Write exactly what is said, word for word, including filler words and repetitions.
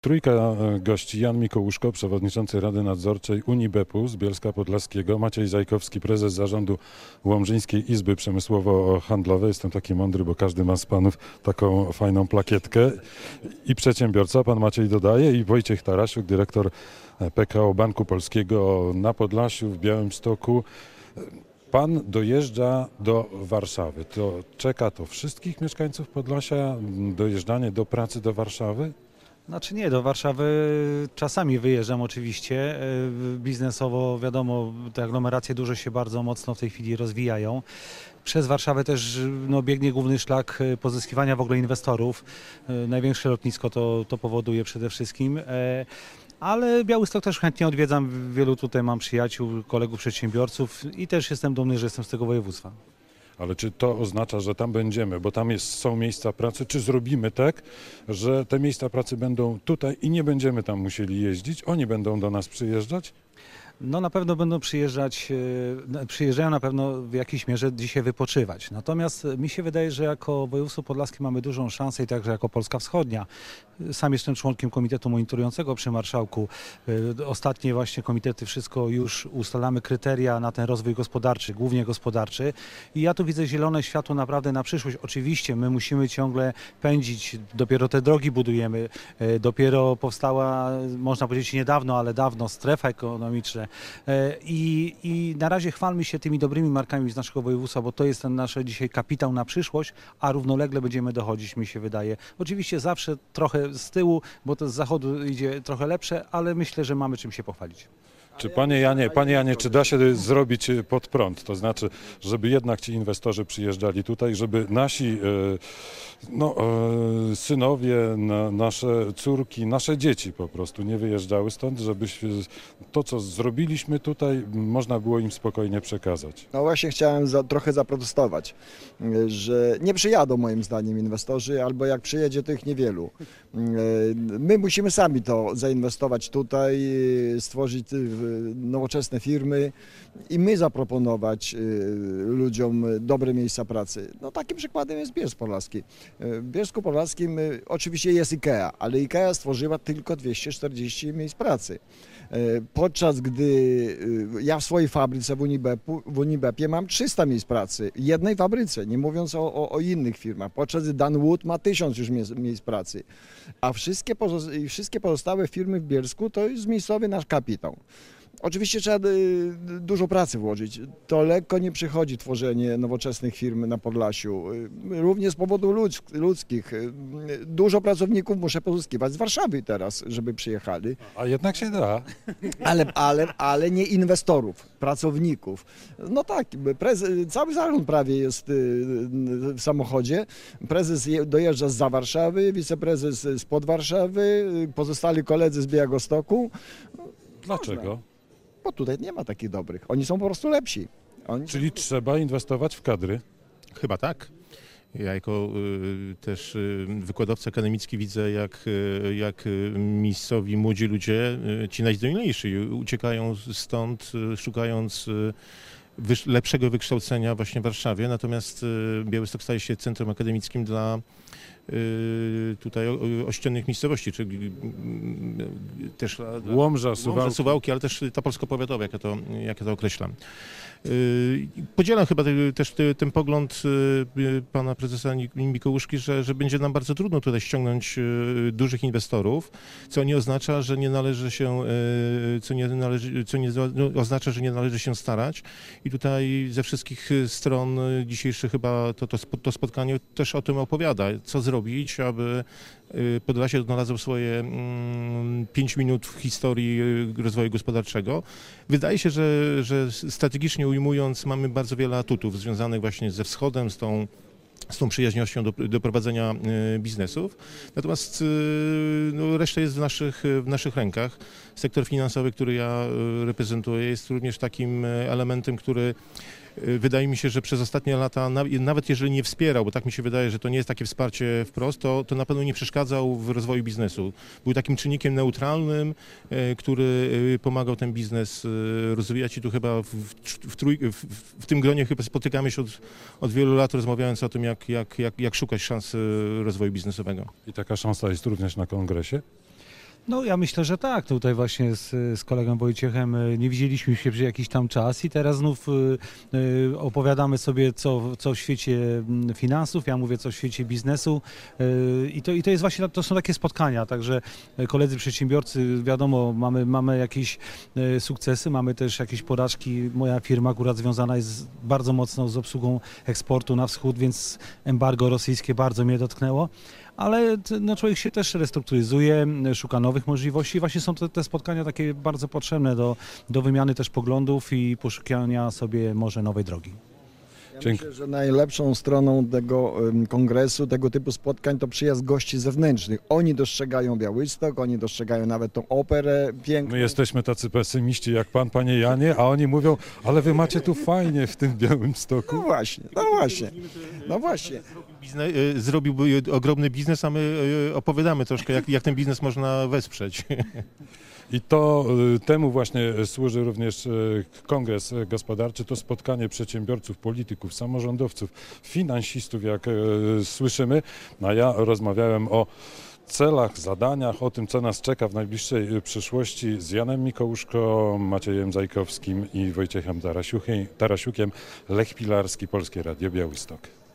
Trójka gości: Jan Mikołuszko, przewodniczący Rady Nadzorczej Unibepu z Bielska Podlaskiego, Maciej Zajkowski, prezes zarządu Łomżyńskiej Izby Przemysłowo-Handlowej. Jestem taki mądry, bo każdy ma z panów taką fajną plakietkę. I przedsiębiorca, pan Maciej dodaje, i Wojciech Tarasiuk, dyrektor P K O Banku Polskiego na Podlasiu, w Białymstoku. Pan dojeżdża do Warszawy. To czeka to wszystkich mieszkańców Podlasia, dojeżdżanie do pracy do Warszawy? Znaczy nie, do Warszawy czasami wyjeżdżam oczywiście. Biznesowo wiadomo, te aglomeracje duże się bardzo mocno w tej chwili rozwijają. Przez Warszawę też no, biegnie główny szlak pozyskiwania w ogóle inwestorów. Największe lotnisko to, to powoduje przede wszystkim. Ale Białystok też chętnie odwiedzam. Wielu tutaj mam przyjaciół, kolegów przedsiębiorców i też jestem dumny, że jestem z tego województwa. Ale czy to oznacza, że tam będziemy, bo tam jest, są miejsca pracy, czy zrobimy tak, że te miejsca pracy będą tutaj i nie będziemy tam musieli jeździć, oni będą do nas przyjeżdżać? No na pewno będą przyjeżdżać, przyjeżdżają na pewno w jakiejś mierze dzisiaj wypoczywać. Natomiast mi się wydaje, że jako województwo podlaskie mamy dużą szansę i także jako Polska Wschodnia. Sam jestem członkiem komitetu monitorującego przy marszałku. Ostatnie właśnie komitety wszystko już ustalamy kryteria na ten rozwój gospodarczy, głównie gospodarczy. I ja tu widzę zielone światło naprawdę na przyszłość. Oczywiście my musimy ciągle pędzić, dopiero te drogi budujemy, dopiero powstała, można powiedzieć niedawno, ale dawno strefa ekonomiczna. I, I na razie chwalmy się tymi dobrymi markami z naszego województwa, bo to jest ten nasz dzisiaj kapitał na przyszłość, a równolegle będziemy dochodzić, mi się wydaje. Oczywiście zawsze trochę z tyłu, bo to z zachodu idzie trochę lepsze, ale myślę, że mamy czym się pochwalić. Czy panie Janie, panie Janie, czy da się zrobić pod prąd? To znaczy, żeby jednak ci inwestorzy przyjeżdżali tutaj, żeby nasi no, synowie, nasze córki, nasze dzieci po prostu nie wyjeżdżały stąd, żeby to, co zrobiliśmy tutaj, można było im spokojnie przekazać. No właśnie chciałem za, trochę zaprotestować, że nie przyjadą moim zdaniem inwestorzy, albo jak przyjedzie, to ich niewielu. My musimy sami to zainwestować tutaj, stworzyć nowoczesne firmy i my zaproponować ludziom dobre miejsca pracy. No takim przykładem jest Bielsk Podlaski. W Bielsku Podlaskim oczywiście jest IKEA, ale IKEA stworzyła tylko dwieście czterdzieści miejsc pracy. Podczas gdy ja w swojej fabryce w, Unibepu, w Unibepie mam trzysta miejsc pracy, jednej fabryce, nie mówiąc o, o, o innych firmach, podczas gdy Danwood ma tysiąc już miejsc, miejsc pracy, a wszystkie, pozo- wszystkie pozostałe firmy w Bielsku to jest miejscowy nasz kapitał. Oczywiście trzeba dużo pracy włożyć. To lekko nie przychodzi tworzenie nowoczesnych firm na Podlasiu. Również z powodów ludzkich. Dużo pracowników muszę pozyskiwać z Warszawy teraz, żeby przyjechali. A jednak się da. Ale, ale, ale nie inwestorów, pracowników. No tak, prezes, cały zarząd prawie jest w samochodzie. Prezes dojeżdża zza Warszawy, wiceprezes spod Warszawy, pozostali koledzy z Białegostoku. Dlaczego? Można. Bo tutaj nie ma takich dobrych. Oni są po prostu lepsi. Oni Czyli są... trzeba inwestować w kadry? Chyba tak. Ja jako y, też y, wykładowca akademicki widzę, jak, y, jak miejscowi młodzi ludzie, y, ci najzdolniejsi, uciekają stąd, y, szukając y, wyż, lepszego wykształcenia właśnie w Warszawie. Natomiast y, Białystok staje się centrum akademickim dla tutaj ościennych miejscowości, czyli też Łomża, Suwałki. Suwałki, ale też ta polsko-powiatowa, jak ja to, jak ja to określam. Podzielam chyba też ten pogląd pana prezesa Mikołuszki, że, że będzie nam bardzo trudno tutaj ściągnąć dużych inwestorów, co nie oznacza, że nie należy się, co nie, należy, co nie no, oznacza, że nie należy się starać. I tutaj ze wszystkich stron dzisiejsze chyba to, to, to spotkanie też o tym opowiada, co zrobić, aby Podlasie odnalazło swoje pięć minut w historii rozwoju gospodarczego. Wydaje się, że, że strategicznie ujmując mamy bardzo wiele atutów związanych właśnie ze wschodem, z tą z tą przyjaźnością do, do prowadzenia biznesów. Natomiast no, reszta jest w naszych, w naszych rękach. Sektor finansowy, który ja reprezentuję, jest również takim elementem, który wydaje mi się, że przez ostatnie lata, nawet jeżeli nie wspierał, bo tak mi się wydaje, że to nie jest takie wsparcie wprost, to, to na pewno nie przeszkadzał w rozwoju biznesu. Był takim czynnikiem neutralnym, który pomagał ten biznes rozwijać i tu chyba w, w, trój, w, w tym gronie chyba spotykamy się od, od wielu lat, rozmawiając o tym, jak, jak, jak, jak szukać szans rozwoju biznesowego. I taka szansa jest również na kongresie? No ja myślę, że tak. Tutaj właśnie z, z kolegą Wojciechem e, nie widzieliśmy się przez jakiś tam czas i teraz znów e, e, opowiadamy sobie co, co w świecie mm, finansów, ja mówię co w świecie biznesu e, i, to, i to jest właśnie, to są takie spotkania, także e, koledzy przedsiębiorcy, wiadomo, mamy, mamy jakieś e, sukcesy, mamy też jakieś porażki. Moja firma akurat związana jest bardzo mocno z obsługą eksportu na wschód, więc embargo rosyjskie bardzo mnie dotknęło. Ale no, człowiek się też restrukturyzuje, szuka nowych możliwości. Właśnie są te, te spotkania takie bardzo potrzebne do, do wymiany też poglądów i poszukiwania sobie może nowej drogi. Ja myślę, że najlepszą stroną tego em, kongresu, tego typu spotkań to przyjazd gości zewnętrznych. Oni dostrzegają Białystok, oni dostrzegają nawet tą operę piękną. My jesteśmy tacy pesymiści jak pan, panie Janie, a oni mówią, ale wy macie tu fajnie w tym Białymstoku. No właśnie, no właśnie, no właśnie. Bizne, y, zrobiłby ogromny biznes, a my y, opowiadamy troszkę, jak, jak ten biznes można wesprzeć. I to y, temu właśnie służy również y, kongres gospodarczy, to spotkanie przedsiębiorców, polityków, samorządowców, finansistów, jak y, słyszymy. A ja rozmawiałem o celach, zadaniach, o tym, co nas czeka w najbliższej y, przyszłości z Janem Mikołuszko, Maciejem Zajkowskim i Wojciechem Tarasiuchem, Tarasiukiem. Lech Pilarski, Polskie Radio Białystok.